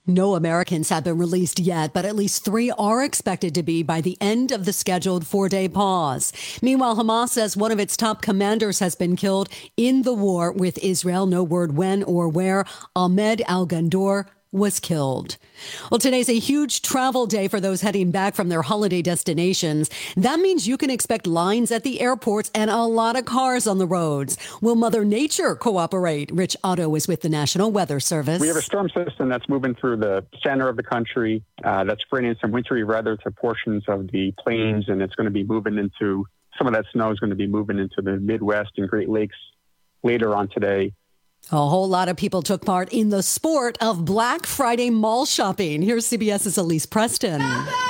No Americans have been released yet, but at least 3 are expected to be by the end of the scheduled 4-day pause. Meanwhile, Hamas says one of its top commanders has been killed in the war with Israel. No word when or where. Ahmed al-Gandour was killed. Well, today's a huge travel day for those heading back from their holiday destinations. That means you can expect lines at the airports and a lot of cars on the roads. Will Mother Nature cooperate? Rich Otto is with the National Weather Service. We have a storm system that's moving through the center of the country that's bringing some wintry weather to portions of the plains, and it's going to be moving into, some of that snow is going to be moving into the Midwest and Great Lakes later on today. A whole lot of people took part in the sport of Black Friday mall shopping. Here's CBS's Elise Preston.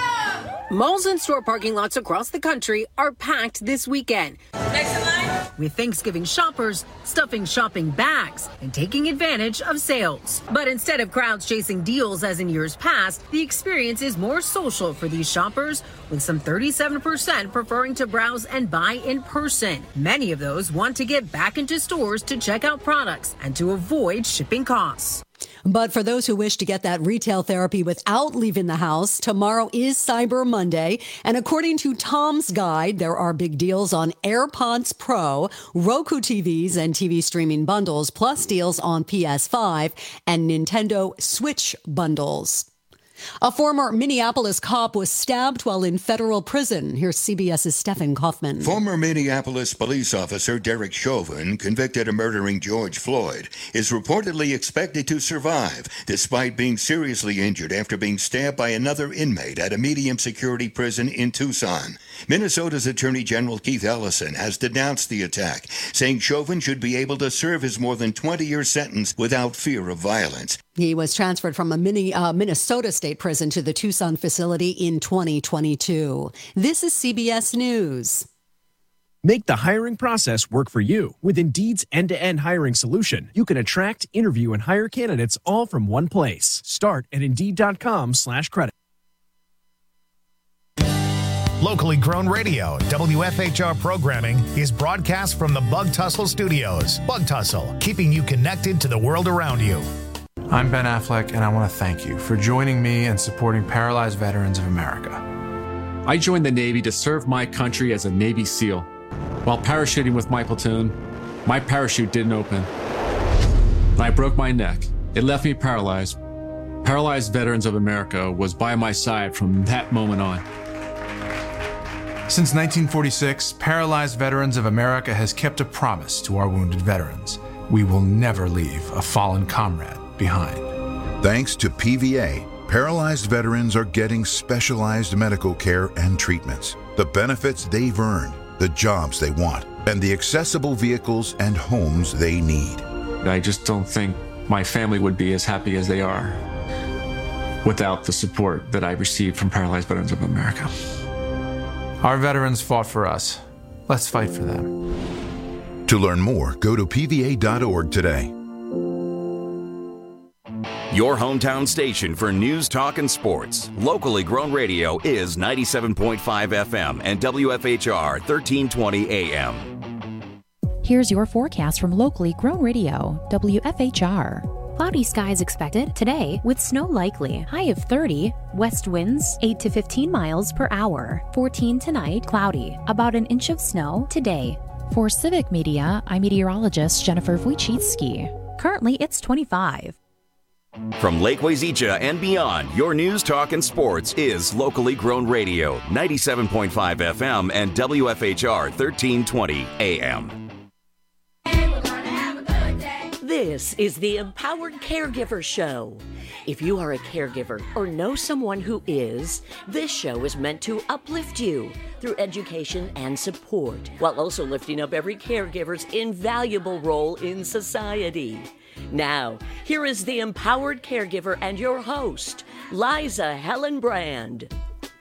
Malls and store parking lots across the country are packed this weekend. Next in line. With Thanksgiving shoppers stuffing shopping bags and taking advantage of sales. But instead of crowds chasing deals as in years past, the experience is more social for these shoppers, with some 37% preferring to browse and buy in person. Many of those want to get back into stores to check out products and to avoid shipping costs. But for those who wish to get that retail therapy without leaving the house, tomorrow is Cyber Monday. And according to Tom's Guide, there are big deals on AirPods Pro, Roku TVs and TV streaming bundles, plus deals on PS5 and Nintendo Switch bundles. A former Minneapolis cop was stabbed while in federal prison. Here's CBS's Stephen Kaufman. Former Minneapolis police officer Derek Chauvin, convicted of murdering George Floyd, is reportedly expected to survive, despite being seriously injured after being stabbed by another inmate at a medium security prison in Tucson. Minnesota's Attorney General Keith Ellison has denounced the attack, saying Chauvin should be able to serve his more than 20-year sentence without fear of violence. He was transferred from a Minnesota state prison to the Tucson facility in 2022. This is CBS News. Make the hiring process work for you. With Indeed's end-to-end hiring solution, you can attract, interview, and hire candidates all from one place. Start at Indeed.com/credit. Locally grown radio, WFHR programming is broadcast from the Bug Tussle Studios. Bug Tussle, keeping you connected to the world around you. I'm Ben Affleck, and I want to thank you for joining me and supporting Paralyzed Veterans of America. I joined the Navy to serve my country as a Navy SEAL. While parachuting with my platoon, my parachute didn't open. And I broke my neck. It left me paralyzed. Paralyzed Veterans of America was by my side from that moment on. Since 1946, Paralyzed Veterans of America has kept a promise to our wounded veterans. We will never leave a fallen comrade behind. Thanks to PVA, paralyzed veterans are getting specialized medical care and treatments, the benefits they've earned, the jobs they want, and the accessible vehicles and homes they need. I just don't think my family would be as happy as they are without the support that I received from Paralyzed Veterans of America. Our veterans fought for us. Let's fight for them. To learn more, go to pva.org today. Your hometown station for news, talk, and sports. Locally grown radio is 97.5 FM and WFHR 1320 AM. Here's your forecast from Locally Grown Radio, WFHR. Cloudy skies expected today with snow likely. High of 30. West winds 8 to 15 miles per hour. 14 tonight, cloudy. About an inch of snow today. For Civic Media, I'm meteorologist Jennifer Wojcicki. Currently, it's 25. From Lake Wazeecha and beyond, your news, talk, and sports is Locally Grown Radio, 97.5 FM and WFHR 1320 AM. This is the Empowered Caregiver Show. If you are a caregiver or know someone who is, this show is meant to uplift you through education and support, while also lifting up every caregiver's invaluable role in society. Now, here is the Empowered Caregiver and your host, Liza Hellenbrand.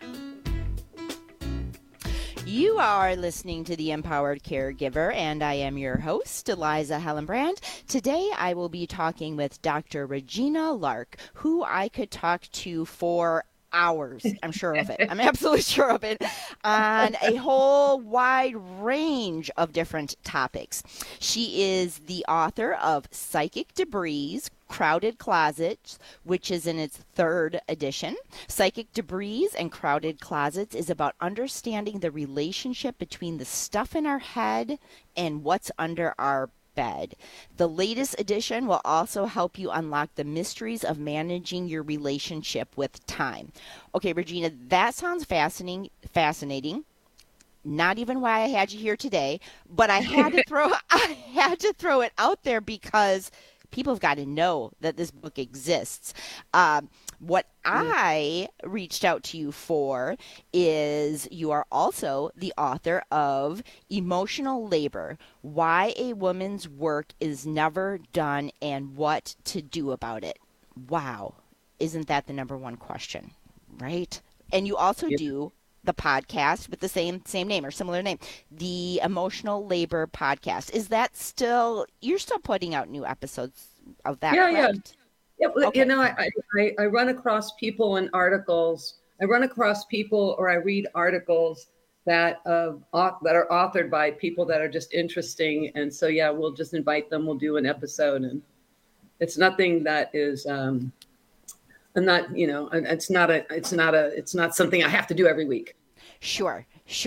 You are listening to the Empowered Caregiver, and I am your host, Liza Hellenbrand. Today, I will be talking with Dr. Regina Lark, who I could talk to for hours, I'm sure of it. I'm absolutely sure of it, on a whole wide range of different topics. She is the author of Psychic Debris, Crowded Closets, which is in its 3rd edition. Psychic Debris and Crowded Closets is about understanding the relationship between the stuff in our head and what's under our bed. The latest edition will also help you unlock the mysteries of managing your relationship with time. Okay, Regina, that sounds fascinating. Not even why I had you here today, but I had to throw it out there because people have got to know that this book exists. What I reached out to you for is you are also the author of Emotional Labor, Why a Woman's Work is Never Done and What to Do About It. Wow. Isn't that the number one question, right? And you also do the podcast with the same name or similar name, the Emotional Labor Podcast. Is that still, you're still putting out new episodes of that? Correct? Yeah. Okay. You know, I run across people and articles. I run across people or I read articles that are authored by people that are just interesting. And so, yeah, we'll just invite them. We'll do an episode, and it's nothing that is, I'm not, you know, it's not something I have to do every week. Sure.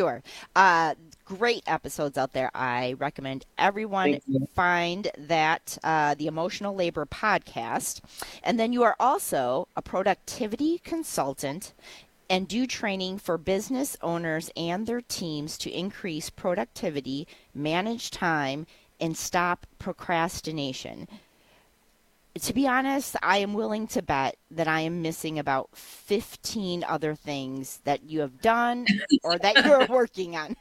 Great episodes out there. I recommend everyone find that, the Emotional Labor Podcast. And then you are also a productivity consultant and do training for business owners and their teams to increase productivity, manage time, and stop procrastination. To be honest, I am willing to bet that I am missing about 15 other things that you have done or that you're working on.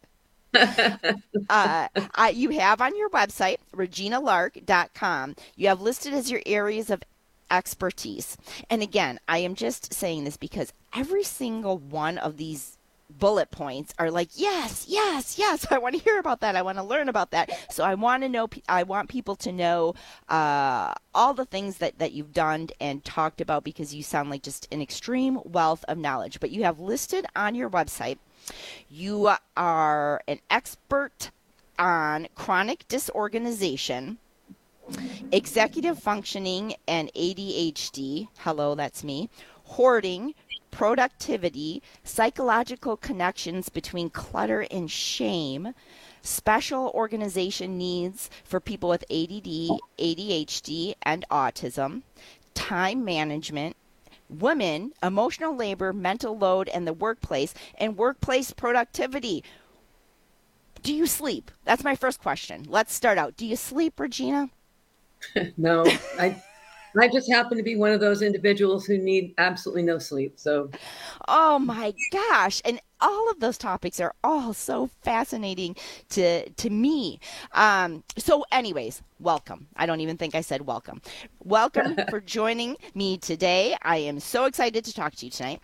You have on your website, reginalark.com, you have listed as your areas of expertise. And again, I am just saying this because every single one of these bullet points are like, yes, I want to hear about that. I want to learn about that. So I want people to know all the things that you've done and talked about, because you sound like just an extreme wealth of knowledge. But you have listed on your website, you are an expert on chronic disorganization, executive functioning and ADHD. Hello, that's me. Hoarding, productivity, psychological connections between clutter and shame, special organization needs for people with ADD, ADHD, and autism, time management, women, emotional labor, mental load, and the workplace, and workplace productivity. Do you sleep? That's my first question. Let's start out. Do you sleep, Regina? No, I just happen to be one of those individuals who need absolutely no sleep. So, oh my gosh. And all of those topics are all so fascinating to me. So anyways, welcome. I don't even think I said welcome. Welcome for joining me today. I am so excited to talk to you tonight.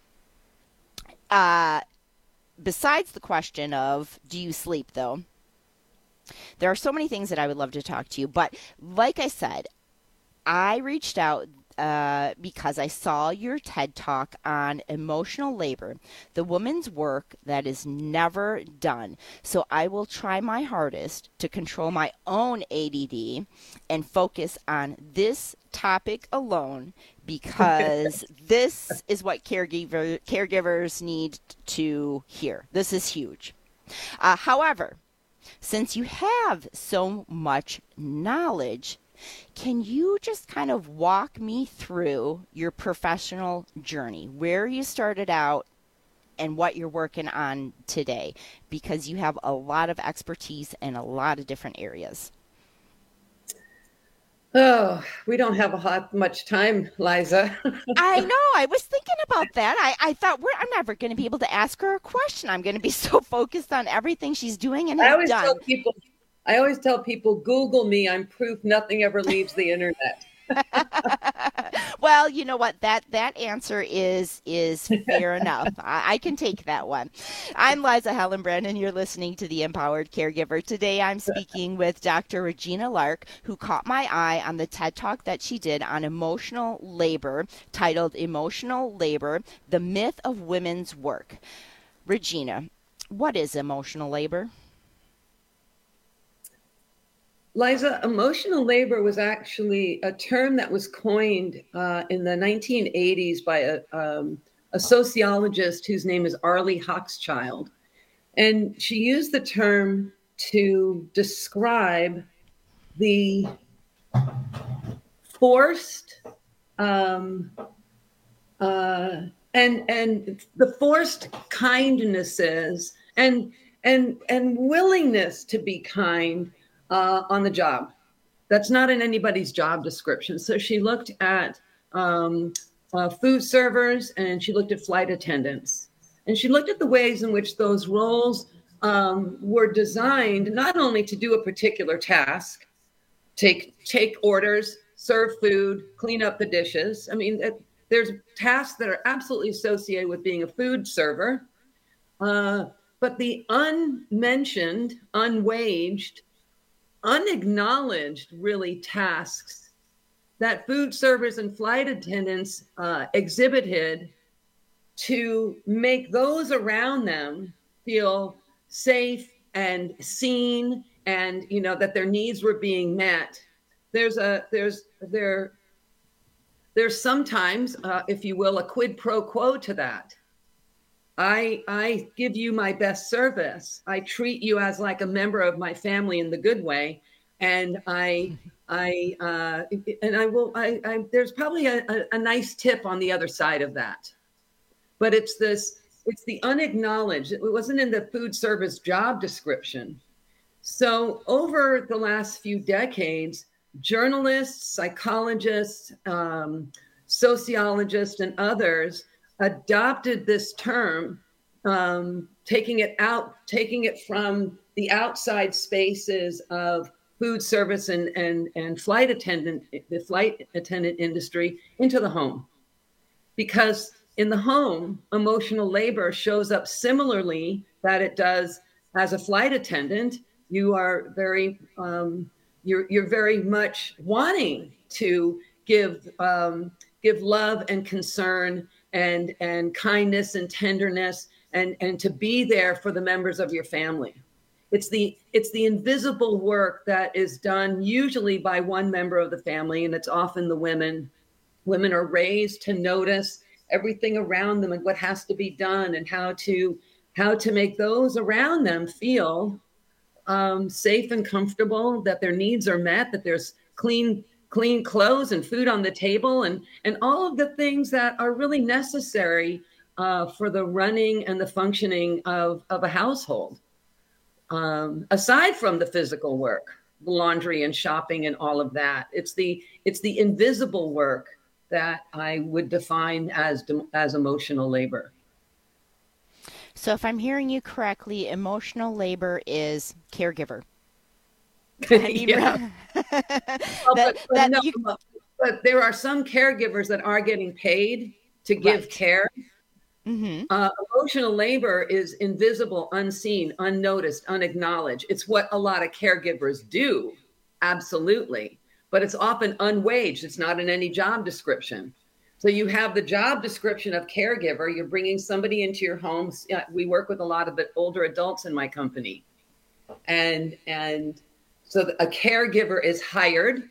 Besides the question of do you sleep, though, there are so many things that I would love to talk to you. But like I said, I reached out because I saw your TED Talk on emotional labor, the woman's work that is never done. So I will try my hardest to control my own ADD and focus on this topic alone, because this is what caregivers need to hear. This is huge. However, since you have so much knowledge, can you just kind of walk me through your professional journey, where you started out and what you're working on today? Because you have a lot of expertise in a lot of different areas. Oh, we don't have much time, Liza. I know. I was thinking about that. I thought I'm never going to be able to ask her a question. I'm going to be so focused on everything she's doing and has done. I always tell people, Google me. I'm proof nothing ever leaves the internet. Well, you know what? That answer is fair enough. I can take that one. I'm Liza Hellenbrand, and you're listening to The Empowered Caregiver. Today, I'm speaking with Dr. Regina Lark, who caught my eye on the TED Talk that she did on emotional labor, titled "Emotional Labor: The Myth of Women's Work." Regina, what is emotional labor? Liza, emotional labor was actually a term that was coined in the 1980s by a sociologist whose name is Arlie Hochschild. And she used the term to describe the forced and the forced kindnesses and willingness to be kind on the job. That's not in anybody's job description. So she looked at food servers, and she looked at flight attendants, and she looked at the ways in which those roles were designed not only to do a particular task, take orders, serve food, clean up the dishes. I mean, there's tasks that are absolutely associated with being a food server, but the unmentioned, unwaged, unacknowledged, really, tasks that food servers and flight attendants exhibited to make those around them feel safe and seen, and that their needs were being met. There's sometimes, if you will, a quid pro quo to that. I give you my best service. I treat you as like a member of my family in the good way, and there's probably a nice tip on the other side of that. But it's the unacknowledged. It wasn't in the food service job description. So over the last few decades, journalists, psychologists, sociologists, and others adopted this term, taking it from the outside spaces of food service and flight attendant industry into the home. Because in the home, emotional labor shows up similarly that it does as a flight attendant. You are very, you're very much wanting to give love and concern and kindness and tenderness and to be there for the members of your family. It's the invisible work that is done usually by one member of the family, and it's often the women. Women are raised to notice everything around them and what has to be done, and how to make those around them feel safe and comfortable, that their needs are met, that there's clean clothes and food on the table, and all of the things that are really necessary for the running and the functioning of a household. Aside from the physical work, the laundry and shopping and all of that, it's the invisible work that I would define as emotional labor. So if I'm hearing you correctly, emotional labor is caregiver. Yeah. But there are some caregivers that are getting paid to give care. Mm-hmm. Emotional labor is invisible, unseen, unnoticed, unacknowledged. It's what a lot of caregivers do, absolutely. But it's often unwaged. It's not in any job description. So you have the job description of caregiver. You're bringing somebody into your home. We work with a lot of older adults in my company. And so a caregiver is hired,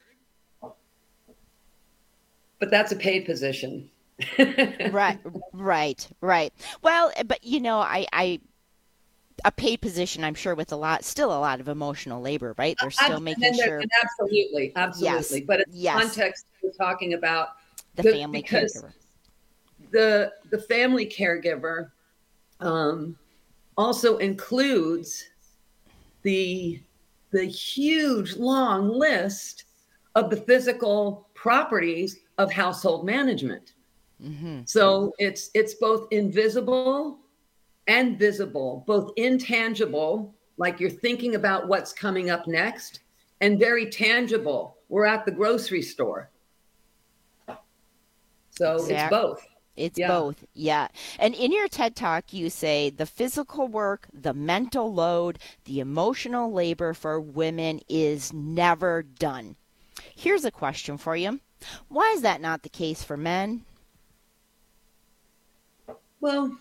but that's a paid position. Right. Well, but a paid position, I'm sure, with still a lot of emotional labor, right? They're still making sure. Absolutely. Yes. But in context, we're talking about the family caregiver. The family caregiver also includes the huge long list of the physical properties of household management. Mm-hmm. So it's both invisible and visible, both intangible, like you're thinking about what's coming up next, and very tangible. We're at the grocery store. So it's both. It's both, yeah. And in your TED Talk, you say the physical work, the mental load, the emotional labor for women is never done. Here's a question for you. Why is that not the case for men? Well,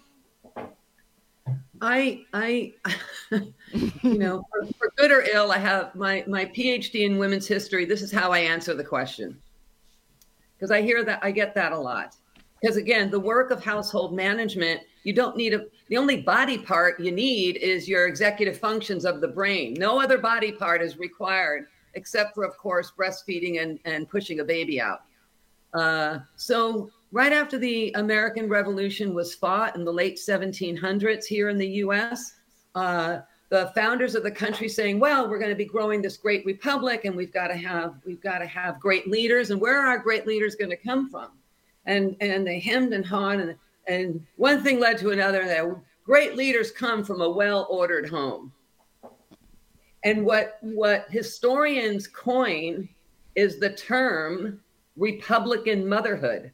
I you know, for good or ill, I have my PhD in women's history. This is how I answer the question. Because I get that a lot. Because again, the work of household management, you don't need the only body part you need is your executive functions of the brain. No other body part is required except for, of course, breastfeeding and pushing a baby out. So right after the American Revolution was fought in the late 1700s here in the U.S., the founders of the country saying, well, we're going to be growing this great republic and we've got to have great leaders. And where are our great leaders going to come from? And they hemmed and hawed, and one thing led to another. That great leaders come from a well-ordered home. And what historians coin is the term Republican motherhood.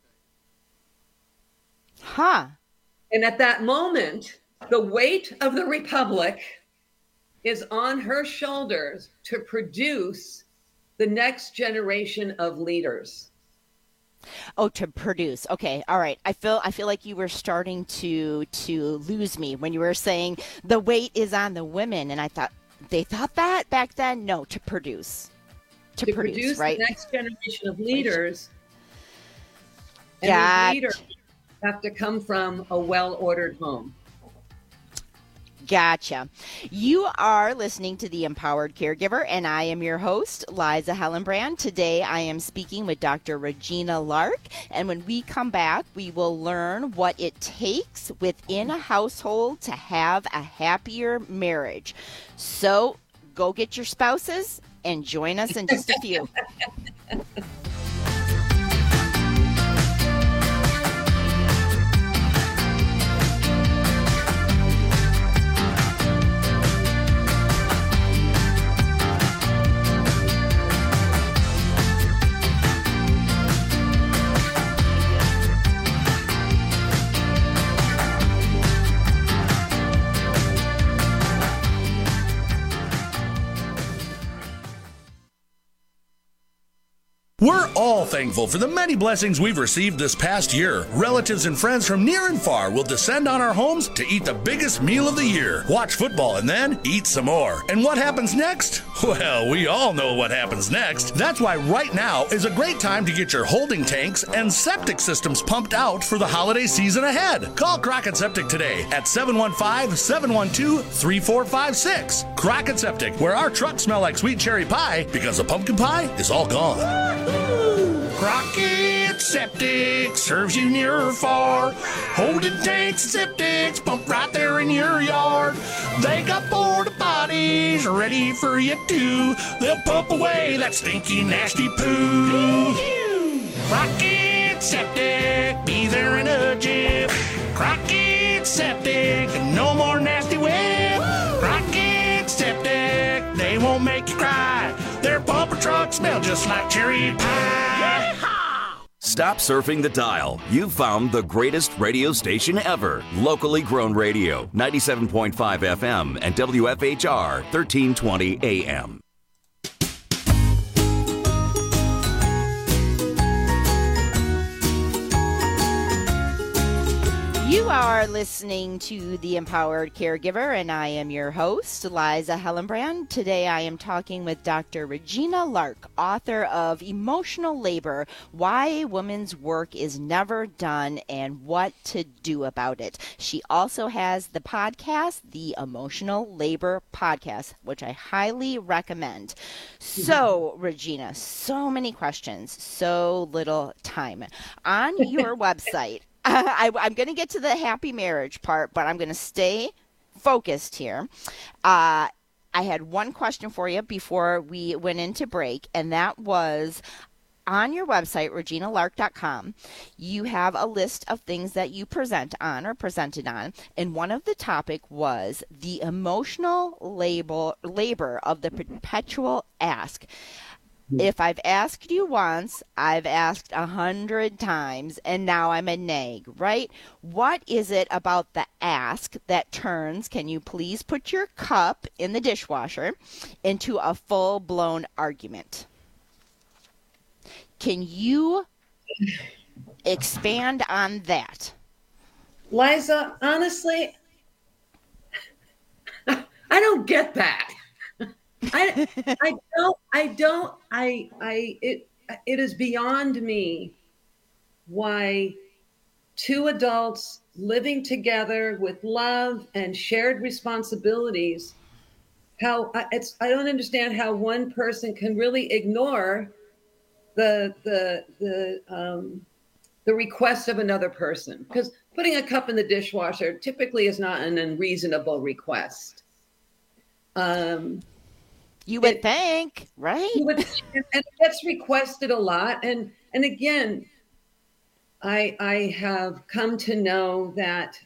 Huh. And at that moment, the weight of the republic is on her shoulders to produce the next generation of leaders. Oh, to produce. Okay. All right. I feel like you were starting to lose me when you were saying the weight is on the women. And I thought they thought that back then. No, to produce. To produce, right? The next generation of leaders. And these leaders have to come from a well-ordered home. Gotcha. You are listening to The Empowered Caregiver, and I am your host, Liza Hellenbrand. Today, I am speaking with Dr. Regina Lark, and when we come back, we will learn what it takes within a household to have a happier marriage. So, go get your spouses and join us in just a few. We're all thankful for the many blessings we've received this past year. Relatives and friends from near and far will descend on our homes to eat the biggest meal of the year, watch football, and then eat some more. And what happens next? Well, we all know what happens next. That's why right now is a great time to get your holding tanks and septic systems pumped out for the holiday season ahead. Call Crockett Septic today at 715-712-3456. Crockett Septic, where our trucks smell like sweet cherry pie because the pumpkin pie is all gone. Crockett Septic serves you near or far. Holding tanks and septics pumped right there in your yard. They got porta potties ready for you too. They'll pump away that stinky, nasty poo. Crockett Septic, be there in a jiff. Crockett Septic, no more nasty whip. Crockett Septic, they won't make you cry. Their pumper trucks smell just like cherry pie. Stop surfing the dial. You've found the greatest radio station ever. Locally grown radio, 97.5 FM and WFHR, 1320 AM. You are listening to The Empowered Caregiver, and I am your host, Liza Hellenbrand. Today I am talking with Dr. Regina Lark, author of Emotional Labor, Why a Woman's Work is Never Done and What to Do About It. She also has the podcast, The Emotional Labor Podcast, which I highly recommend. So, Regina, so many questions, so little time. On your website, I'm going to get to the happy marriage part, but I'm going to stay focused here. I had one question for you before we went into break, and that was on your website, reginalark.com, you have a list of things that you present on or presented on, and one of the topic was the emotional labor of the perpetual ask. if I've asked you once, I've asked 100 times, and now I'm a nag, right? What is it about the ask that turns, can you please put your cup in the dishwasher, into a full-blown argument? Can you expand on that? Liza, honestly, I don't get that. It is beyond me why two adults living together with love and shared responsibilities, I don't understand how one person can really ignore the request of another person, because putting a cup in the dishwasher typically is not an unreasonable request. You would think, right? And it gets requested a lot. And again, I have come to know that,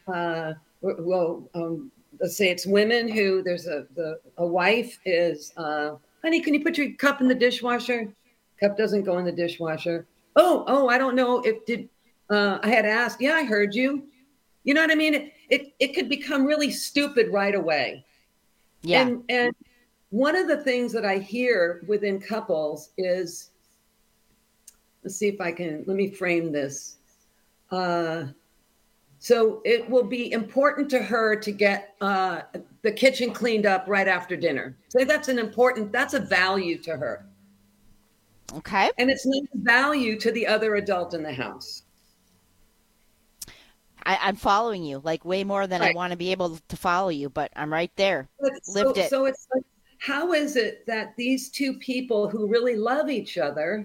let's say it's women who there's a wife is, honey, can you put your cup in the dishwasher? Cup doesn't go in the dishwasher. Oh, I don't know I had asked. Yeah, I heard you. You know what I mean? It could become really stupid right away. Yeah. And one of the things that I hear within couples is, let me frame this. So it will be important to her to get the kitchen cleaned up right after dinner. So that's a value to her. Okay. And it's not a value to the other adult in the house. I'm following you, like way more than I want to be able to follow you, but I'm right there. Lived it. So it's like, how is it that these two people who really love each other,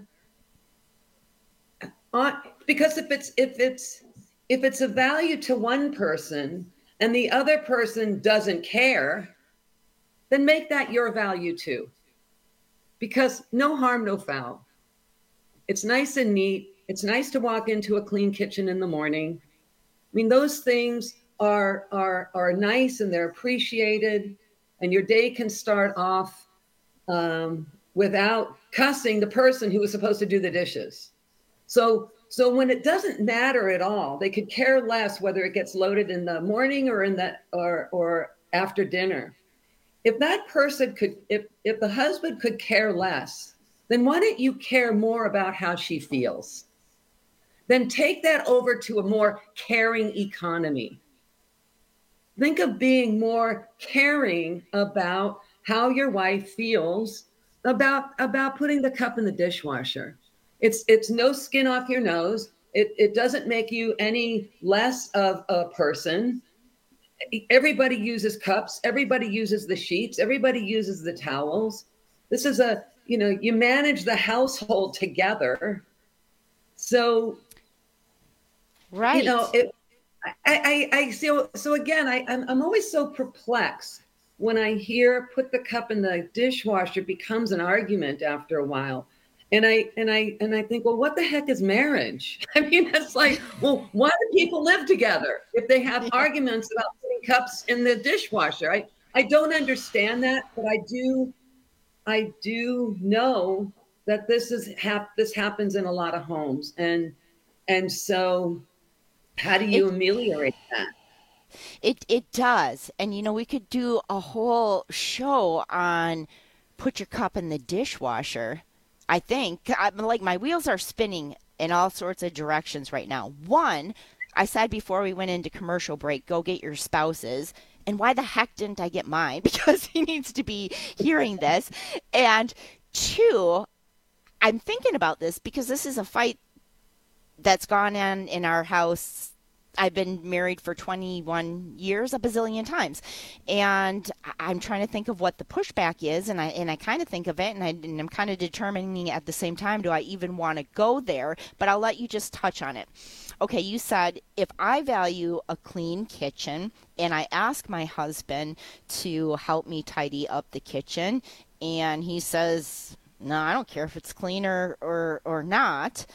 because if it's a value to one person and the other person doesn't care, then make that your value too. Because no harm, no foul. It's nice and neat. It's nice to walk into a clean kitchen in the morning. I mean, those things are nice and they're appreciated, and your day can start off without cussing the person who was supposed to do the dishes. So when it doesn't matter at all, they could care less whether it gets loaded in the morning or or after dinner. If that person if the husband could care less, then why don't you care more about how she feels? Then take that over to a more caring economy. Think of being more caring about how your wife feels about putting the cup in the dishwasher. It's no skin off your nose. It doesn't make you any less of a person. Everybody uses cups. Everybody uses the sheets. Everybody uses the towels. This is you manage the household together. So, right. I so again, I'm always so perplexed when I hear put the cup in the dishwasher becomes an argument after a while. And I think, well, what the heck is marriage? I mean, it's like, well, why do people live together if they have arguments about putting cups in the dishwasher? I don't understand that, but I do know that this happens in a lot of homes, and so how do you ameliorate that? It does, and we could do a whole show on put your cup in the dishwasher. I think my wheels are spinning in all sorts of directions right now. One, I said before we went into commercial break, go get your spouses. And why the heck didn't I get mine? Because he needs to be hearing this. And two, I'm thinking about this because this is a fight that's gone on in our house. I've been married for 21 years, a bazillion times. And I'm trying to think of what the pushback is. And I kind of think of it, and I'm kind of determining at the same time, do I even want to go there? But I'll let you just touch on it. Okay, you said if I value a clean kitchen and I ask my husband to help me tidy up the kitchen and he says, no, I don't care if it's clean or not.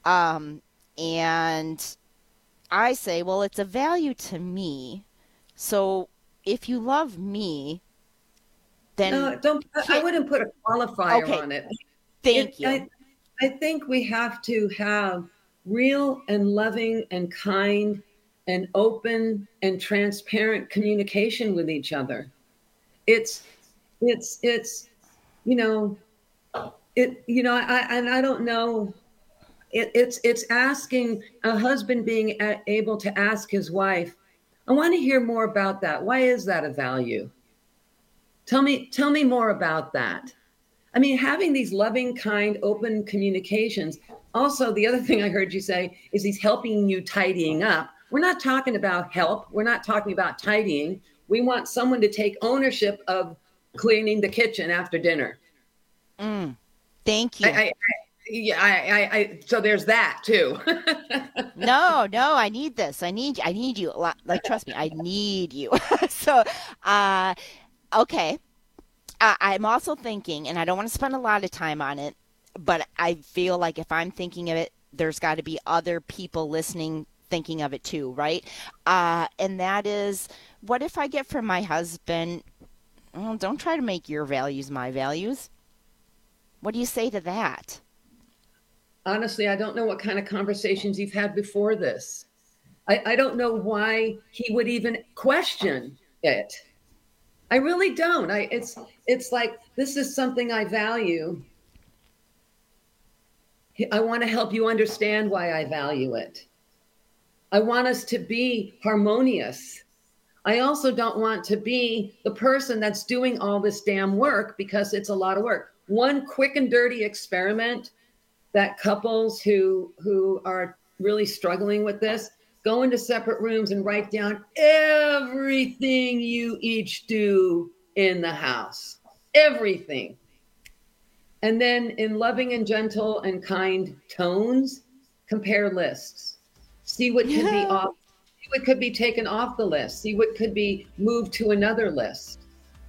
And I say, well, it's a value to me. So if you love me, then... I wouldn't put a qualifier on it. Thank you. I think we have to have real and loving and kind and open and transparent communication with each other. It's I don't know. It's asking a husband being able to ask his wife, I want to hear more about that. Why is that a value? Tell me more about that. I mean, having these loving, kind, open communications. Also, the other thing I heard you say is he's helping you tidying up. We're not talking about help. We're not talking about tidying. We want someone to take ownership of cleaning the kitchen after dinner. Thank you. So there's that too. No, I need this. I need you. Like, trust me, I need you. So, okay. I'm also thinking, and I don't want to spend a lot of time on it, but I feel like if I'm thinking of it, there's got to be other people listening, thinking of it too, right? And that is, what if I get from my husband, well, don't try to make your values my values. What do you say to that? Honestly, I don't know what kind of conversations you've had before this. I don't know why he would even question it. I really don't. It's like, this is something I value. I want to help you understand why I value it. I want us to be harmonious. I also don't want to be the person that's doing all this damn work, because it's a lot of work. One quick and dirty experiment that couples who are really struggling with this, go into separate rooms and write down everything you each do in the house. Everything. And then in loving and gentle and kind tones, compare lists. See what can be off, see what could be taken off the list. See what could be moved to another list.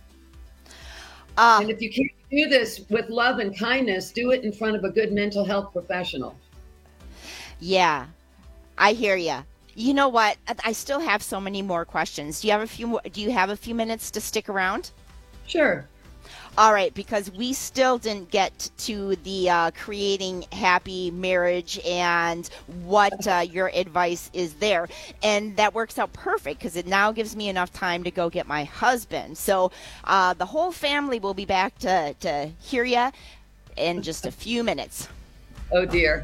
And if you can't do this with love and kindness, do it in front of a good mental health professional. Yeah, I hear you. You know what? I still have so many more questions. Do you have a few minutes to stick around? Sure. All right, because we still didn't get to the creating happy marriage and what your advice is there. And that works out perfect, because it now gives me enough time to go get my husband. So the whole family will be back to hear you in just a few minutes. Oh, dear.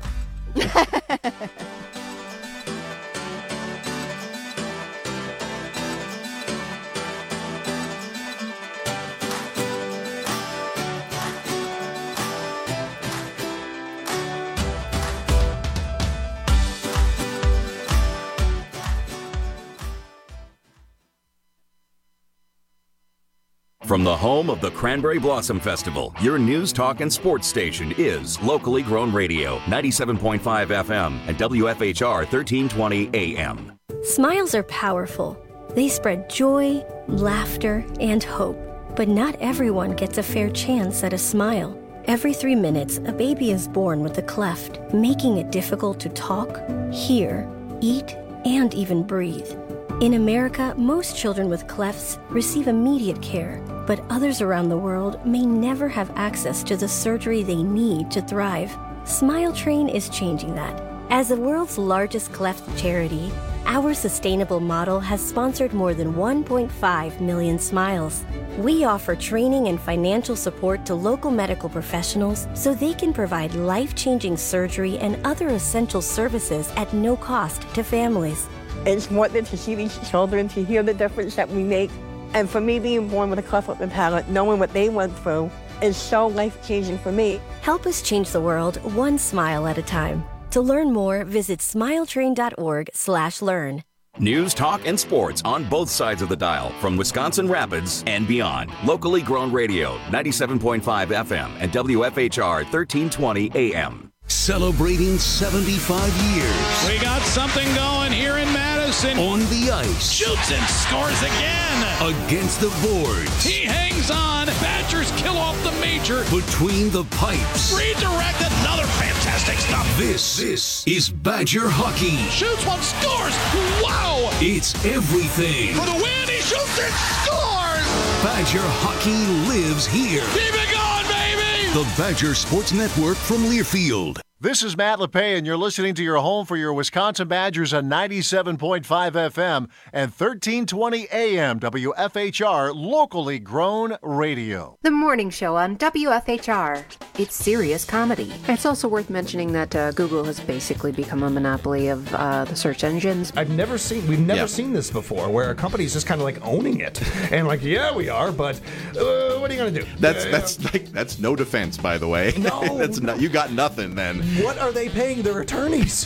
From the home of the Cranberry Blossom Festival, your news, talk, and sports station is Locally Grown Radio, 97.5 FM and WFHR 1320 AM. Smiles are powerful. They spread joy, laughter, and hope. But not everyone gets a fair chance at a smile. Every 3 minutes, a baby is born with a cleft, making it difficult to talk, hear, eat, and even breathe. In America, most children with clefts receive immediate care, but others around the world may never have access to the surgery they need to thrive. Smile Train is changing that. As the world's largest cleft charity, our sustainable model has sponsored more than 1.5 million smiles. We offer training and financial support to local medical professionals so they can provide life-changing surgery and other essential services at no cost to families. It's worth it to see these children, to hear the difference that we make. And for me, being born with a cleft lip and palate, knowing what they went through, is so life-changing for me. Help us change the world one smile at a time. To learn more, visit smiletrain.org/learn. News, talk, and sports on both sides of the dial from Wisconsin Rapids and beyond. Locally Grown Radio, 97.5 FM and WFHR 1320 AM. Celebrating 75 years. We got something going here in Madison. On the ice. Shoots and scores again. Against the boards. He hangs on. Badgers kill off the major. Between the pipes. Redirect, another fantastic stop. This is Badger hockey. Shoots one, scores. Wow. It's everything. For the win, he shoots and scores. Badger hockey lives here. Keep it going, baby. The Badger Sports Network from Learfield. This is Matt LePay, and you're listening to your home for your Wisconsin Badgers on 97.5 FM and 1320 AM WFHR, locally grown radio. The morning show on WFHR. It's serious comedy. It's also worth mentioning that Google has basically become a monopoly of the search engines. We've never seen this before, where a company's just kind of like owning it, and like, yeah, we are, but what are you gonna do? That's no defense, by the way. No, that's not. You got nothing then. What are they paying their attorneys?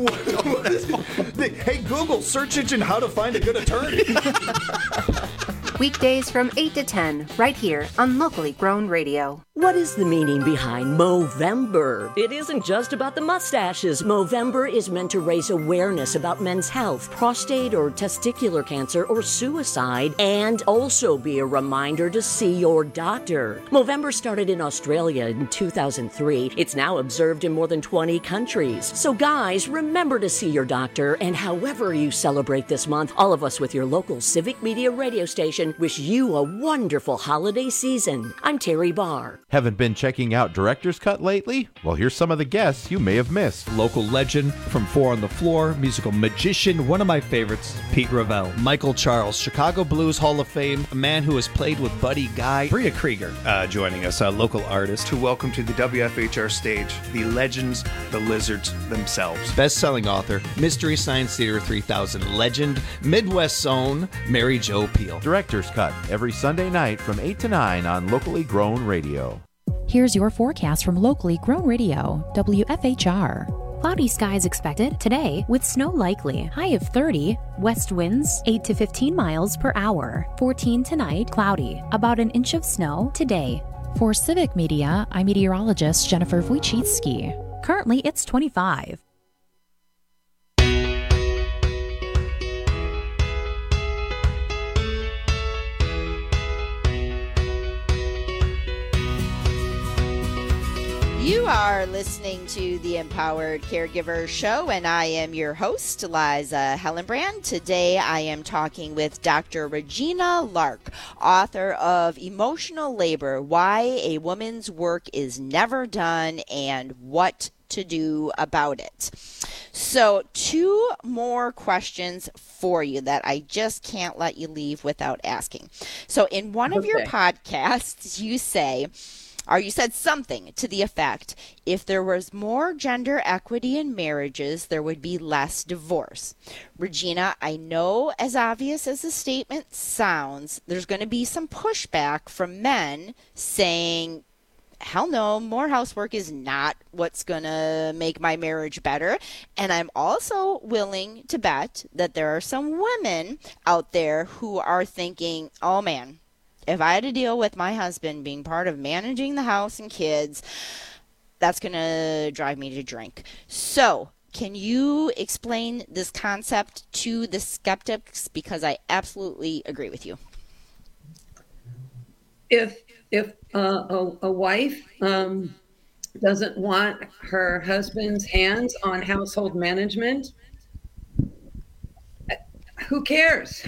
Hey, Google, search engine, how to find a good attorney. Weekdays from 8 to 10, right here on Locally Grown Radio. What is the meaning behind Movember? It isn't just about the mustaches. Movember is meant to raise awareness about men's health, prostate or testicular cancer, or suicide, and also be a reminder to see your doctor. Movember started in Australia in 2003. It's now observed in more than 20 countries. So guys, remember to see your doctor, and however you celebrate this month, all of us with your local civic media radio station wish you a wonderful holiday season. I'm Terry Barr. Haven't been checking out Director's Cut lately? Well, here's some of the guests you may have missed. Local legend from Four on the Floor, musical magician, one of my favorites, Pete Ravel. Michael Charles, Chicago Blues Hall of Fame, a man who has played with Buddy Guy. Bria Krieger joining us, a local artist. To welcome to the WFHR stage, the legends, the lizards themselves. Best-selling author, Mystery Science Theater 3000 legend, Midwest's own, Mary Jo Peel. Director's Cut, every Sunday night from 8 to 9 on Locally Grown Radio. Here's your forecast from Locally Grown Radio, WFHR. Cloudy skies expected today with snow likely. High of 30. West winds 8 to 15 miles per hour. 14 tonight, cloudy. About an inch of snow today. For Civic Media, I'm meteorologist Jennifer Wojcicki. Currently, it's 25. You are listening to the Empowered Caregiver Show, and I am your host, Liza Hellenbrand. Today I am talking with Dr. Regina Lark, author of Emotional Labor, Why a Woman's Work is Never Done and What to Do about it. So 2 more questions for you that I just can't let you leave without asking. So in one of your podcasts, you said something to the effect, if there was more gender equity in marriages, there would be less divorce. Regina, I know as obvious as the statement sounds, there's going to be some pushback from men saying, hell no, more housework is not what's going to make my marriage better. And I'm also willing to bet that there are some women out there who are thinking, oh man, if I had to deal with my husband being part of managing the house and kids, that's going to drive me to drink. So, can you explain this concept to the skeptics? Because I absolutely agree with you. If a wife doesn't want her husband's hands on household management, who cares?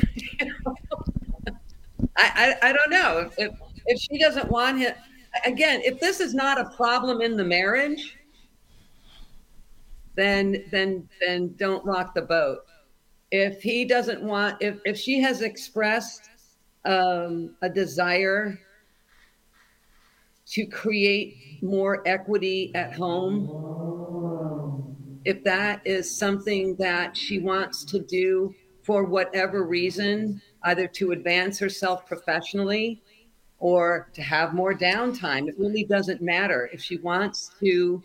I don't know if she doesn't want him. Again, if this is not a problem in the marriage, then don't rock the boat. If he doesn't want, if she has expressed a desire to create more equity at home, if that is something that she wants to do for whatever reason, either to advance herself professionally or to have more downtime, it really doesn't matter. If she wants to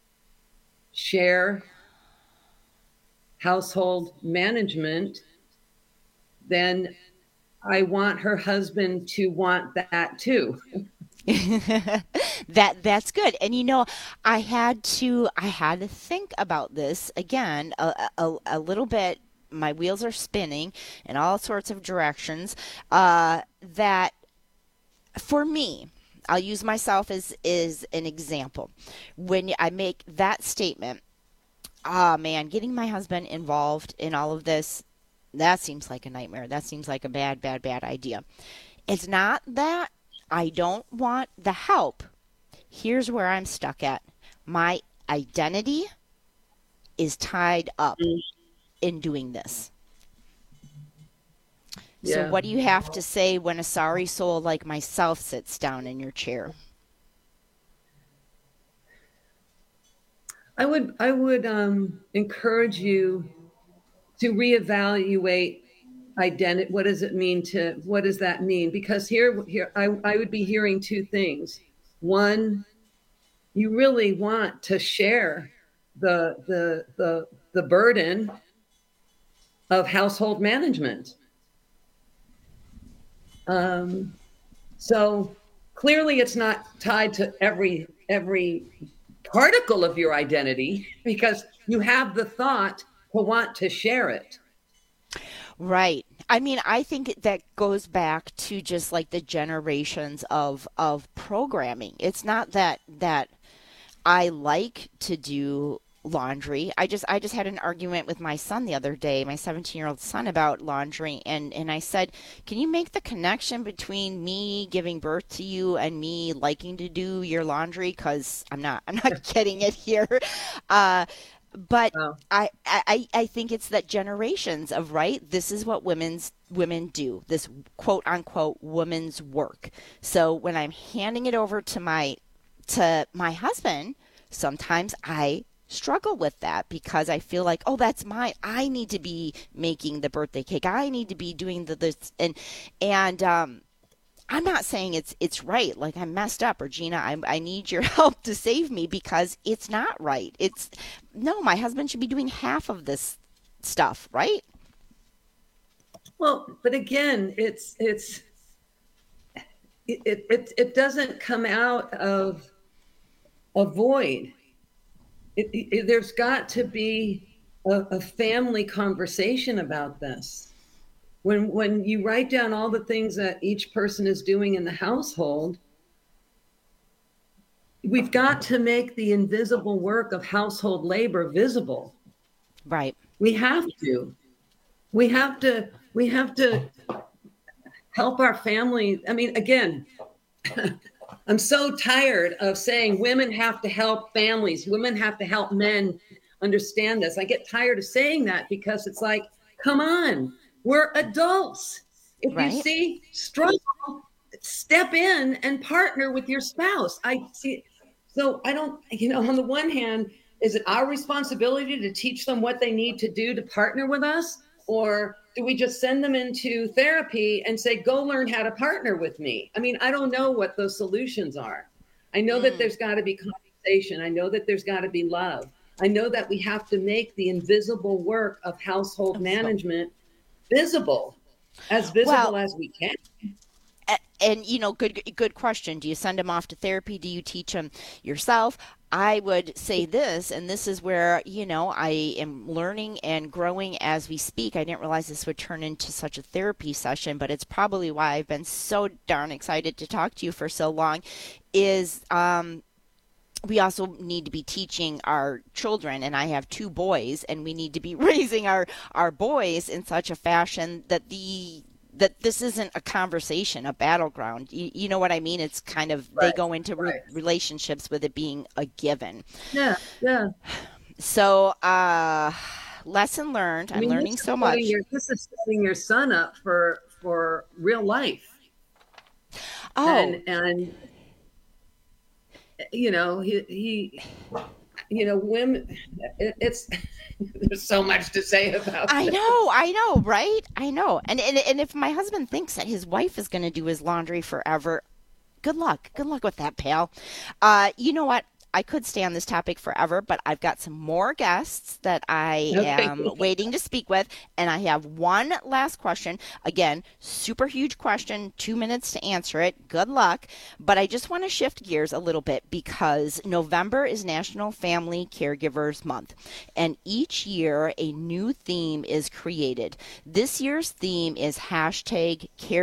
share household management, then I want her husband to want that too. That's good. And you know, I had to think about this again a little bit. My wheels are spinning in all sorts of directions. That for me, I'll use myself as an example. When I make that statement, man, getting my husband involved in all of this, that seems like a nightmare. That seems like a bad idea. It's not that I don't want the help. here's where I'm stuck at. My identity is tied up in doing this. So what do you have to say when a sorry soul like myself sits down in your chair? I would encourage you to reevaluate identity. What does that mean? Because here I would be hearing two things. One, you really want to share the burden of household management. So clearly it's not tied to every particle of your identity, because you have the thought to want to share it. Right. I mean, I think that goes back to just like the generations of programming. It's not that I like to do laundry. I just had an argument with my son the other day, my 17-year-old son, about laundry, and I said, can you make the connection between me giving birth to you and me liking to do your laundry? Because I'm not getting it here. But I think it's that generations of, right, this is what women do, this quote unquote woman's work. So when I'm handing it over to my husband, sometimes I struggle with that because I feel like, oh, that's mine. I need to be making the birthday cake. I need to be doing this. And I'm not saying it's right. Like, I'm messed up, or Gina, I need your help to save me, because it's not right. No, my husband should be doing half of this stuff, right? Well, but again, it doesn't come out of a void. There's got to be a family conversation about this. When you write down all the things that each person is doing in the household, we've got to make the invisible work of household labor visible. Right. We have to help our family. I mean, again, I'm so tired of saying women have to help families. Women have to help men understand this. I get tired of saying that, because it's like, come on, we're adults. If you see struggle, step in and partner with your spouse. I see. So I don't, on the one hand, is it our responsibility to teach them what they need to do to partner with us? Or do we just send them into therapy and say, go learn how to partner with me? I mean, I don't know what those solutions are. I know that there's got to be conversation. I know that there's got to be love. I know that we have to make the invisible work of household management visible as we can. And, good question. Do you send them off to therapy? Do you teach them yourself? I would say this, and this is where, I am learning and growing as we speak. I didn't realize this would turn into such a therapy session, but it's probably why I've been so darn excited to talk to you for so long, is we also need to be teaching our children, and I have 2 boys, and we need to be raising our boys in such a fashion that this isn't a conversation, a battleground. You know what I mean? It's kind of, they go into relationships with it being a given. Yeah. So, lesson learned. I'm learning so much. This is setting your son up for real life. Oh. And women, it's there's so much to say about I know, right? I know. And if my husband thinks that his wife is going to do his laundry forever, good luck with that, pal. You know what? I could stay on this topic forever, but I've got some more guests that I am waiting to speak with. And I have one last question. Again, super huge question, 2 minutes to answer it. Good luck. But I just want to shift gears a little bit, because November is National Family Caregivers Month. And each year a new theme is created. This year's theme is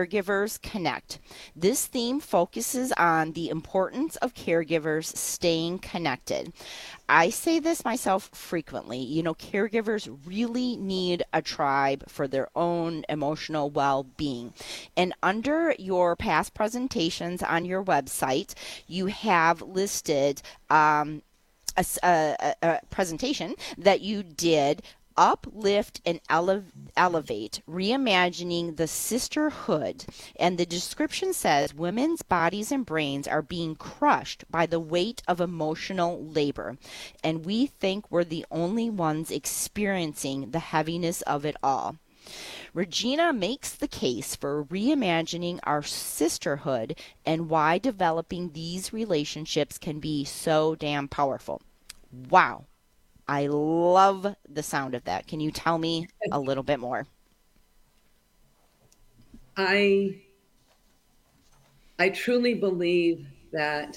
#CaregiversConnect. This theme focuses on the importance of caregivers staying being connected. I say this myself frequently. You know, caregivers really need a tribe for their own emotional well-being. And under your past presentations on your website, you have listed a presentation that you did, Uplift and Elevate, Reimagining the Sisterhood. And the description says women's bodies and brains are being crushed by the weight of emotional labor, and we think we're the only ones experiencing the heaviness of it all. Regina makes the case for reimagining our sisterhood and why developing these relationships can be so damn powerful. Wow. I love the sound of that. Can you tell me a little bit more? I truly believe that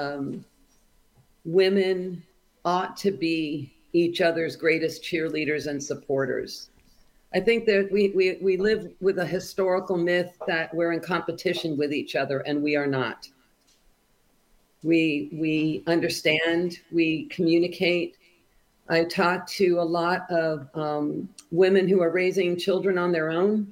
women ought to be each other's greatest cheerleaders and supporters. I think that we live with a historical myth that we're in competition with each other, and we are not. We understand, we communicate. I talk to a lot of women who are raising children on their own.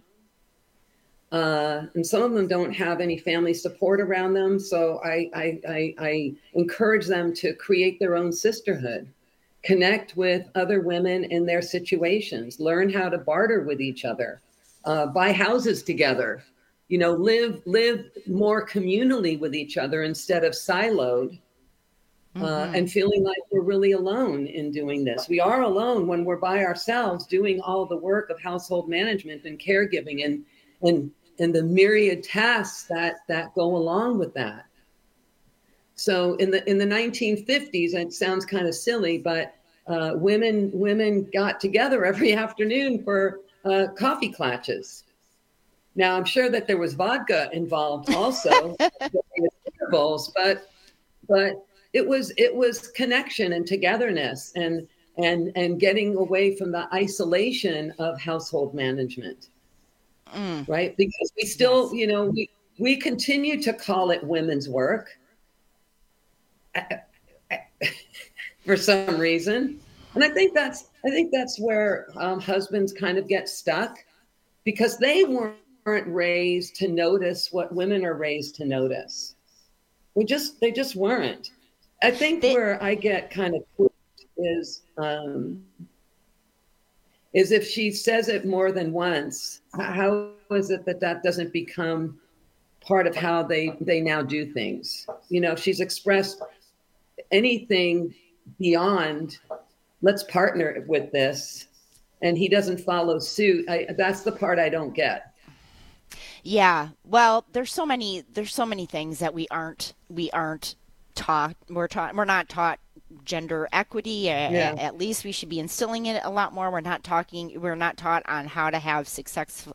And some of them don't have any family support around them. So I encourage them to create their own sisterhood, connect with other women in their situations, learn how to barter with each other, buy houses together, you know, live more communally with each other instead of siloed. And feeling like we're really alone in doing this. We are alone when we're by ourselves doing all the work of household management and caregiving and the myriad tasks that go along with that. So in the 1950s, it sounds kind of silly, but women got together every afternoon for coffee clatches. Now I'm sure that there was vodka involved also, bowls, but it was connection and togetherness and getting away from the isolation of household management, right? Because we still, you know, we continue to call it women's work for some reason, and I think that's where husbands kind of get stuck because they weren't raised to notice what women are raised to notice. They just weren't. I think where I get kind of is if she says it more than once, how is it that doesn't become part of how they now do things? You know, if she's expressed anything beyond, let's partner with this, and he doesn't follow suit, that's the part I don't get. Yeah, well, there's so many things that we aren't taught. We're not taught gender equity. At least we should be instilling it a lot more. We're not taught on how to have successful,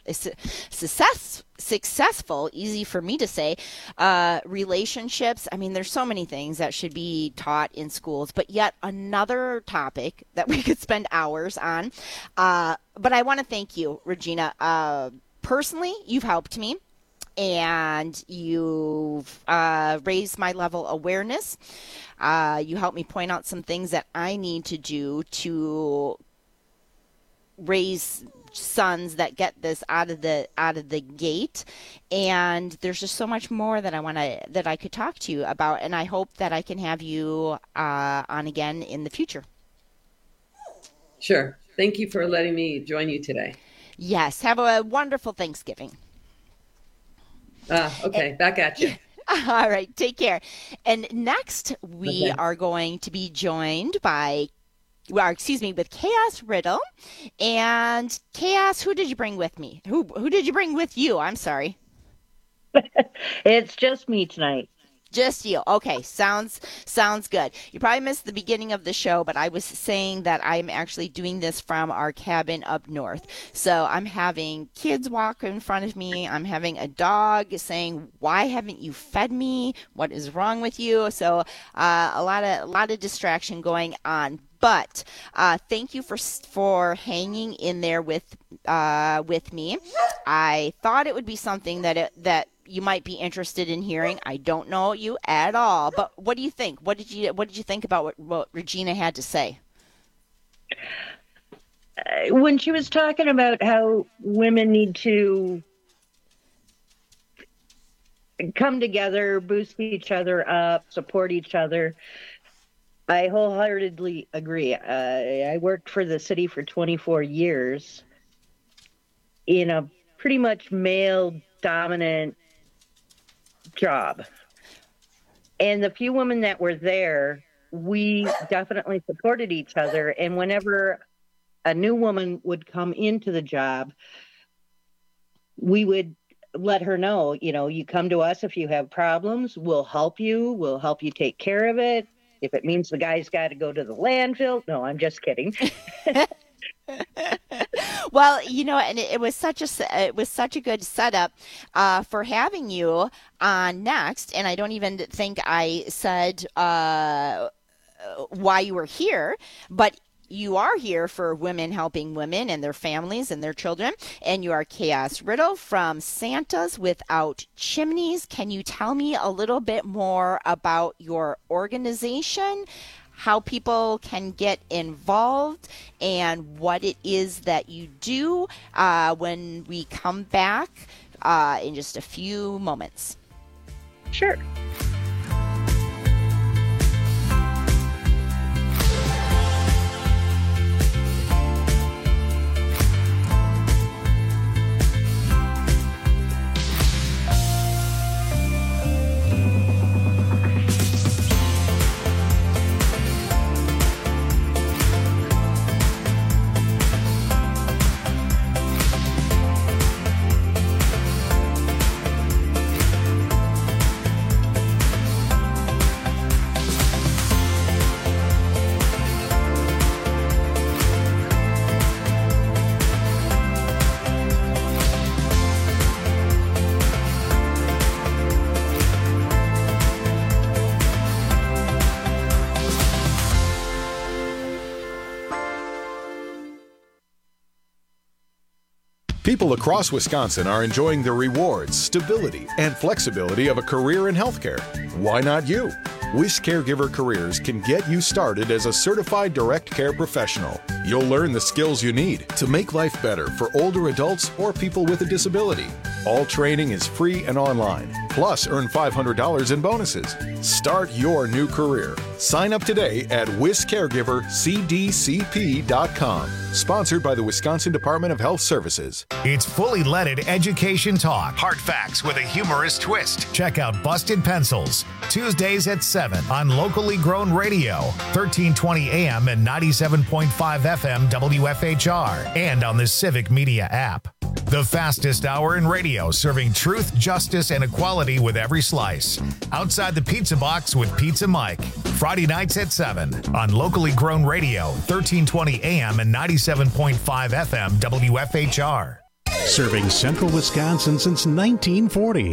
easy for me to say, relationships. I mean, there's so many things that should be taught in schools, but yet another topic that we could spend hours on. But I want to thank you, Regina. Personally, you've helped me. And you've raised my level of awareness. You helped me point out some things that I need to do to raise sons that get this out of the gate. And there's just so much more that I could talk to you about. And I hope that I can have you on again in the future. Sure. Thank you for letting me join you today. Yes. Have a wonderful Thanksgiving. Okay, back at you. All right, take care. And next, we are going to be joined with Chaos Riddle. And Chaos, who did you bring with me? Who did you bring with you? I'm sorry. It's just me tonight. Just you. Okay, sounds good. You probably missed the beginning of the show, but I was saying that I'm actually doing this from our cabin up north. So I'm having kids walk in front of me. I'm having a dog saying, "Why haven't you fed me? What is wrong with you?" So a lot of distraction going on. But thank you for hanging in there with me. I thought it would be something that you might be interested in hearing. I don't know you at all, but what do you think? What did you think about what Regina had to say? When she was talking about how women need to come together, boost each other up, support each other, I wholeheartedly agree. I worked for the city for 24 years in a pretty much male-dominant job. And the few women that were there, we definitely supported each other. And whenever a new woman would come into the job, we would let her know, you come to us if you have problems. We'll help you. We'll help you take care of it. If it means the guy's got to go to the landfill. No, I'm just kidding. Well, and it was such a good setup for having you on next. And I don't even think I said why you were here, but you are here for women helping women and their families and their children. And you are Chaos Riddle from Santas Without Chimneys. Can you tell me a little bit more about your organization, how people can get involved, and what it is that you do when we come back in just a few moments? Sure. People across Wisconsin are enjoying the rewards, stability, and flexibility of a career in healthcare. Why not you? Wish Caregiver Careers can get you started as a certified direct care professional. You'll learn the skills you need to make life better for older adults or people with a disability. All training is free and online. Plus, earn $500 in bonuses. Start your new career. Sign up today at wiscaregivercdcp.com. Sponsored by the Wisconsin Department of Health Services. It's fully leaded education talk. Hard facts with a humorous twist. Check out Busted Pencils. Tuesdays at 7 on locally grown radio. 1320 AM and 97.5 FM WFHR. And on the Civic Media app. The fastest hour in radio, serving truth, justice, and equality with every slice. Outside the Pizza Box with Pizza Mike. Friday nights at 7 on locally grown radio, 1320 AM and 97.5 FM WFHR. Serving central Wisconsin since 1940.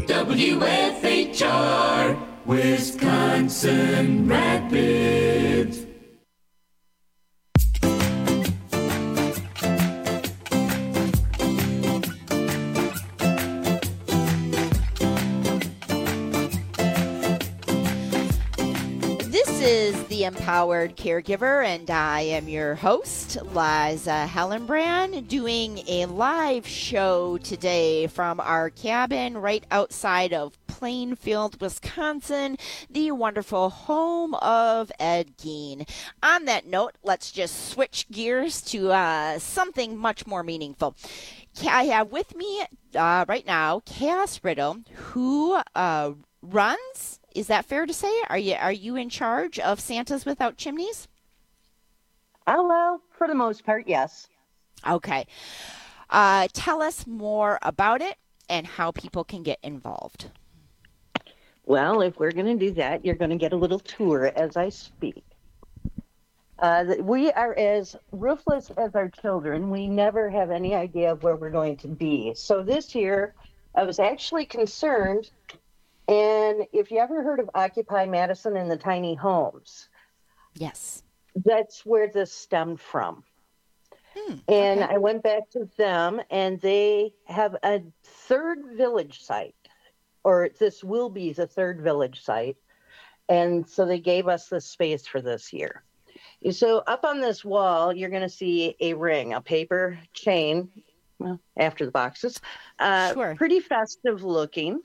WFHR, Wisconsin Rapids. Is the Empowered Caregiver, and I am your host, Liza Hellenbrand, doing a live show today from our cabin right outside of Plainfield, Wisconsin, the wonderful home of Ed Gein. On that note, let's just switch gears to something much more meaningful. I have with me right now Chaos Riddle, who runs. Is that fair to say? Are you in charge of Santas Without Chimneys? Oh, well, for the most part, yes. Okay. Tell us more about it and how people can get involved. Well, if we're going to do that, you're going to get a little tour as I speak. We are as roofless as our children. We never have any idea of where we're going to be. So this year, I was actually concerned. And if you ever heard of Occupy Madison and the tiny homes, yes, that's where this stemmed from. And I went back to them, and they have a third village site or this will be the third village site. And so they gave us the space for this year. So up on this wall, you're going to see a ring, a paper chain, well, after the boxes, Sure. Pretty festive looking.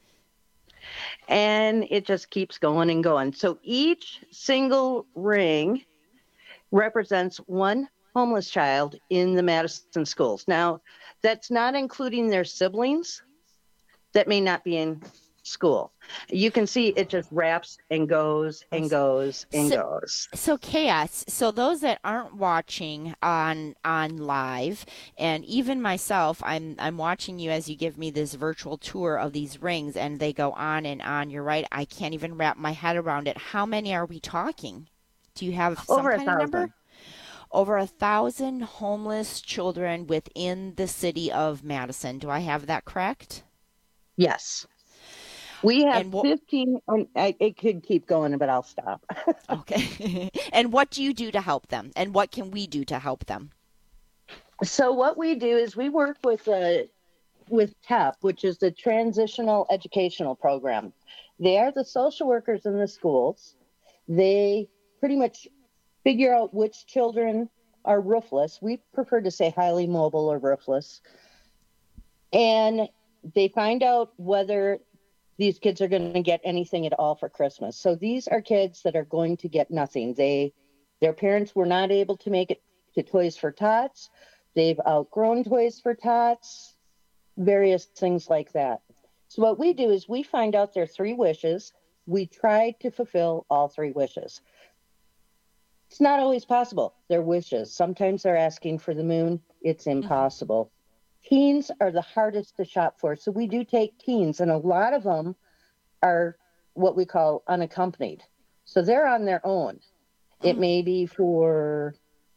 And it just keeps going and going. So each single ring represents one homeless child in the Madison schools. Now, that's not including their siblings that may not be in school. You can see it just wraps and goes and goes and goes. So Chaos, so those that aren't watching on live, and even myself, I'm watching you as you give me this virtual tour of these rings, and they go on and on. You're right, I can't even wrap my head around it. How many are we talking? Do you have some Over kind of 1,000. number? Over 1,000 homeless children within the city of Madison. Do I have that correct? Yes. We have 15, it could keep going, but I'll stop. Okay. And what do you do to help them? And what can we do to help them? So what we do is we work with TEP, which is the Transitional Educational Program. They are the social workers in the schools. They pretty much figure out which children are roofless. We prefer to say highly mobile or roofless. And they find out whether these kids are going to get anything at all for Christmas. So these are kids that are going to get nothing. Their parents were not able to make it to Toys for Tots. They've outgrown Toys for Tots, various things like that. So what we do is we find out their 3 wishes. We try to fulfill all 3 wishes. It's not always possible. They're wishes. Sometimes they're asking for the moon. It's impossible. Teens are the hardest to shop for. So we do take teens, and a lot of them are what we call unaccompanied. So they're on their own. It may be for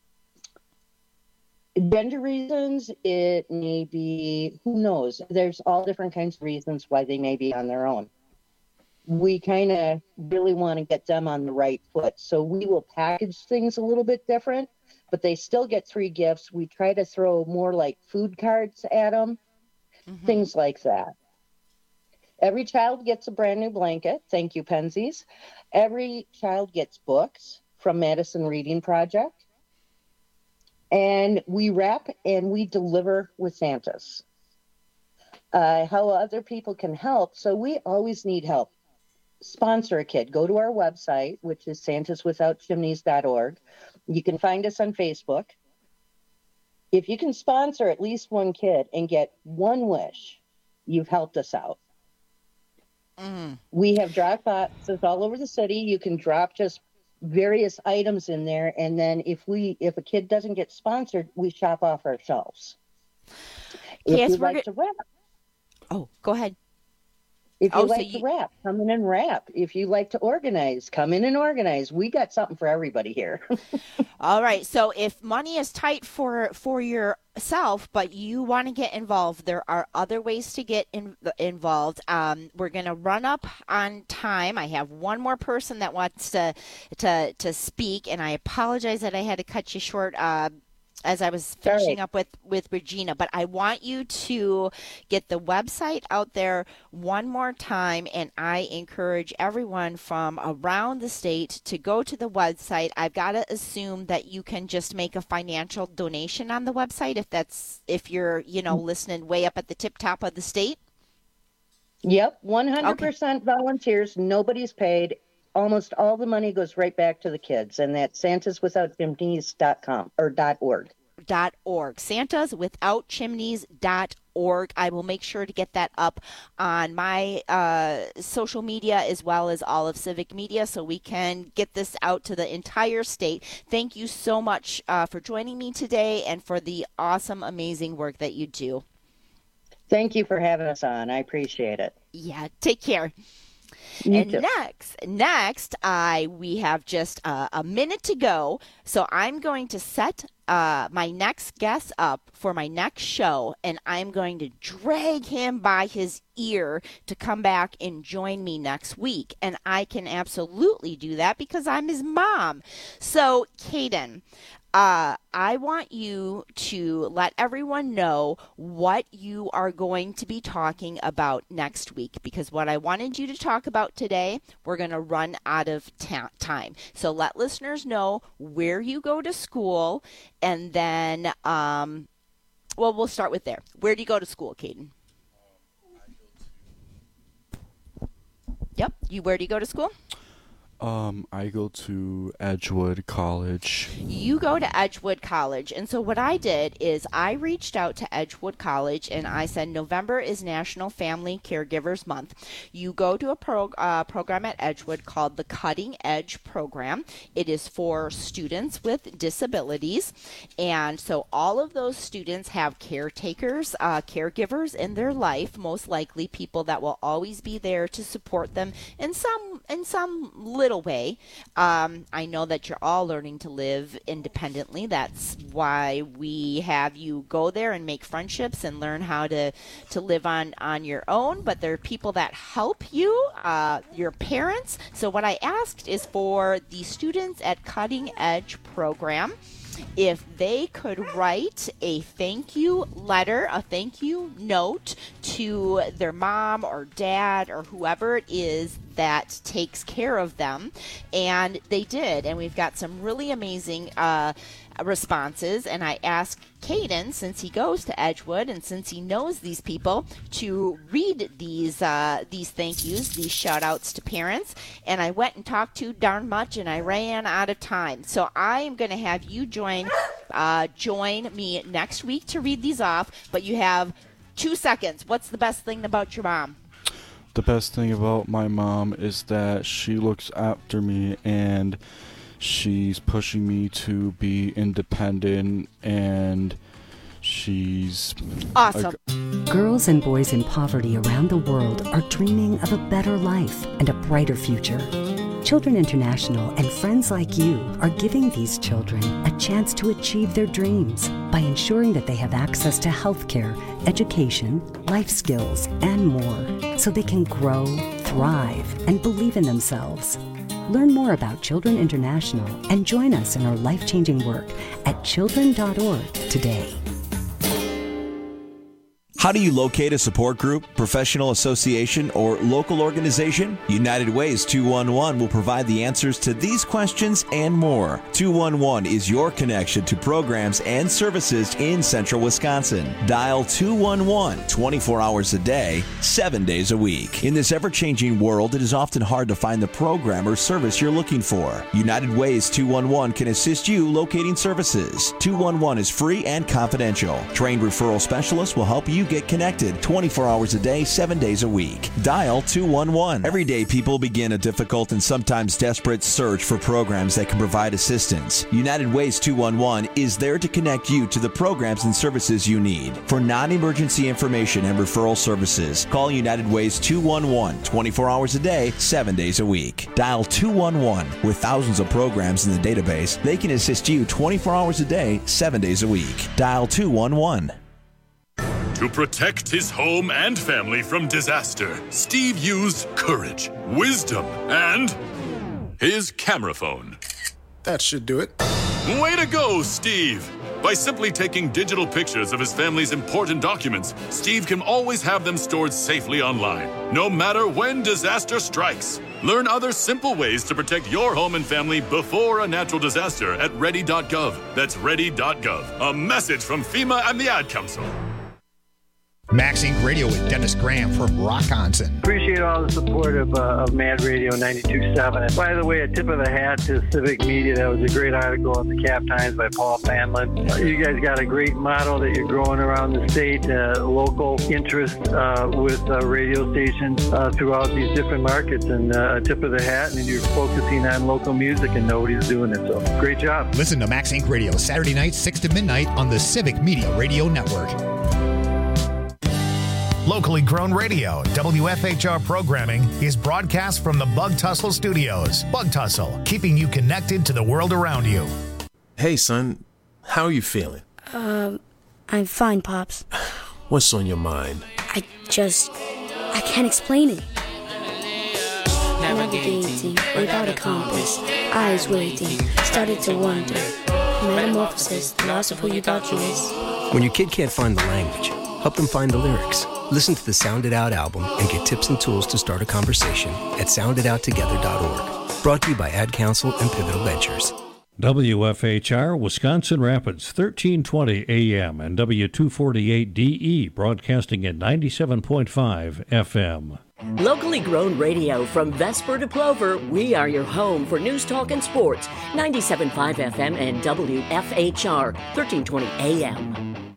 gender reasons. It may be, who knows? There's all different kinds of reasons why they may be on their own. We kind of really want to get them on the right foot. So we will package things a little bit different, but they still get 3 gifts. We try to throw more like food cards at them, things like that. Every child gets a brand new blanket. Thank you, Penzies. Every child gets books from Madison Reading Project. And we wrap and we deliver with Santas. How other people can help. So we always need help. Sponsor a kid. Go to our website, which is santaswithoutchimneys.org. You can find us on Facebook. If you can sponsor at least one kid and get one wish, you've helped us out. We have drop boxes all over the city. You can drop just various items in there, and then if a kid doesn't get sponsored, we shop off our shelves. If you'd like to wrap. Oh, go ahead. If you like to wrap, come in and wrap. If you like to organize, come in and organize. We got something for everybody here. All right. So if money is tight for yourself, but you want to get involved, there are other ways to get involved. We're going to run up on time. I have one more person that wants to speak, and I apologize that I had to cut you short as I was finishing up with Regina, but I want you to get the website out there one more time, and I encourage everyone from around the state to go to the website. I've got to assume that you can just make a financial donation on the website if you're listening way up at the tip top of the state. Yep, 100% volunteers. Nobody's paid. Almost all the money goes right back to the kids, and that's santaswithoutchimneys.com or .org. santaswithoutchimneys.org. I will make sure to get that up on my social media as well as all of Civic Media so we can get this out to the entire state. Thank you so much for joining me today and for the awesome, amazing work that you do. Thank you for having us on. I appreciate it. Yeah, take care. Next, we have just a minute to go, so I'm going to set my next guest up for my next show, and I'm going to drag him by his ear to come back and join me next week, and I can absolutely do that because I'm his mom. So, Caden, I want you to let everyone know what you are going to be talking about next week, because what I wanted you to talk about today, we're going to run out of time. So let listeners know where you go to school, and then, we'll start with there. Where do you go to school, Caden? Yep. Where do you go to school? I go to Edgewood College. You go to Edgewood College. And so what I did is I reached out to Edgewood College and I said, November is National Family Caregivers Month. You go to a program at Edgewood called the Cutting Edge Program. It is for students with disabilities. And so all of those students have caretakers, caregivers in their life, most likely people that will always be there to support them in some little way. I know that you're all learning to live independently. That's why we have you go there and make friendships and learn how to live on your own. But there are people that help you, your parents. So what I asked is for the students at Cutting Edge Program, if they could write a thank you letter, a thank you note to their mom or dad or whoever it is that takes care of them. And they did. And we've got some really amazing responses. And I asked Caden, since he goes to Edgewood and since he knows these people, to read these thank yous, these shout outs to parents. And I went and talked too darn much and I ran out of time. So I am going to have you join me next week to read these off, but you have 2 seconds. What's the best thing about your mom? The best thing about my mom is that she looks after me and she's pushing me to be independent, and she's awesome. Girls and boys in poverty around the world are dreaming of a better life and a brighter future. Children International and friends like you are giving these children a chance to achieve their dreams by ensuring that they have access to healthcare, education, life skills, and more, so they can grow, thrive, and believe in themselves. Learn more about Children International and join us in our life-changing work at children.org today. How do you locate a support group, professional association, or local organization? United Ways 211 will provide the answers to these questions and more. 211 is your connection to programs and services in central Wisconsin. Dial 211 24 hours a day, 7 days a week. In this ever-changing world, it is often hard to find the program or service you're looking for. United Ways 211 can assist you locating services. 211 is free and confidential. Trained referral specialists will help you get connected 24 hours a day, 7 days a week. Dial 211. Every day, people begin a difficult and sometimes desperate search for programs that can provide assistance. United Ways 211 is there to connect you to the programs and services you need. For non-emergency information and referral services, call United Ways 211 24 hours a day, 7 days a week. Dial 211. With thousands of programs in the database, they can assist you 24 hours a day, 7 days a week. Dial 211. To protect his home and family from disaster, Steve used courage, wisdom, and his camera phone. That should do it. Way to go, Steve! By simply taking digital pictures of his family's important documents, Steve can always have them stored safely online, no matter when disaster strikes. Learn other simple ways to protect your home and family before a natural disaster at ready.gov. That's ready.gov. A message from FEMA and the Ad Council. Max Inc. Radio with Dennis Graham from Rockonson. Appreciate all the support of Mad Radio 92.7. By the way, a tip of the hat to Civic Media. That was a great article in the Cap Times by Paul Fanlin. You guys got a great model that you're growing around the state, local interest with radio stations throughout these different markets. And a tip of the hat, and you're focusing on local music and nobody's doing it. So great job. Listen to Max Inc. Radio Saturday nights 6 to midnight on the Civic Media Radio Network. Locally grown radio, WFHR programming is broadcast from the Bug Tussle Studios. Bug Tussle, keeping you connected to the world around you. Hey, son, how are you feeling? I'm fine, Pops. What's on your mind? I can't explain it. Navigating without a compass, eyes waiting, started to wonder. Metamorphosis, the loss of who you thought you was. When your kid can't find the language, help them find the lyrics. Listen to the Sound It Out album and get tips and tools to start a conversation at sounditouttogether.org. Brought to you by Ad Council and Pivotal Ventures. WFHR, Wisconsin Rapids, 1320 AM and W248DE, broadcasting at 97.5 FM. Locally grown radio from Vesper to Plover, we are your home for news, talk, and sports. 97.5 FM and WFHR, 1320 AM.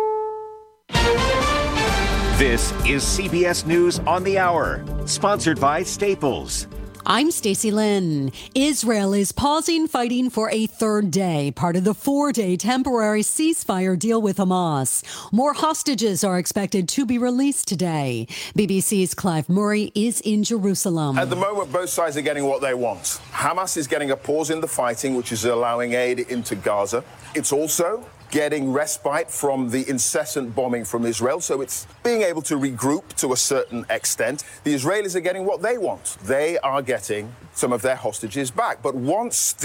This is CBS News on the Hour, sponsored by Staples. I'm Stacey Lynn. Israel is pausing fighting for a third day, part of the 4-day temporary ceasefire deal with Hamas. More hostages are expected to be released today. BBC's Clive Murray is in Jerusalem. At the moment, both sides are getting what they want. Hamas is getting a pause in the fighting, which is allowing aid into Gaza. It's also getting respite from the incessant bombing from Israel, so it's being able to regroup to a certain extent. The Israelis are getting what they want. They are getting some of their hostages back. But once